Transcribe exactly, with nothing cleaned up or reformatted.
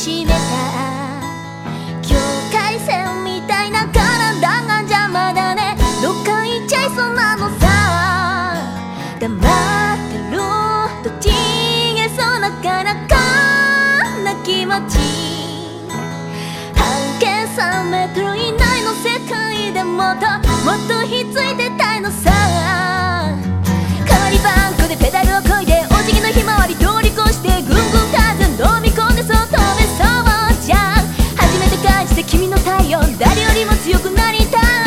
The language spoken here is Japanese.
しめた境界線みたいな体が邪魔だね。どっか行っちゃいそうなのさ。黙ってると消えそうなからかな気持ち。半径さんメートル以内の世界でもっともっとひっついてたいのさ。代わりバンクでペダルをこいでお辞儀のひまわり通り越してぐんぐん風飲み込んでそう飛べそうじゃん。初めて感じて君の体温誰よりも強くなりたい。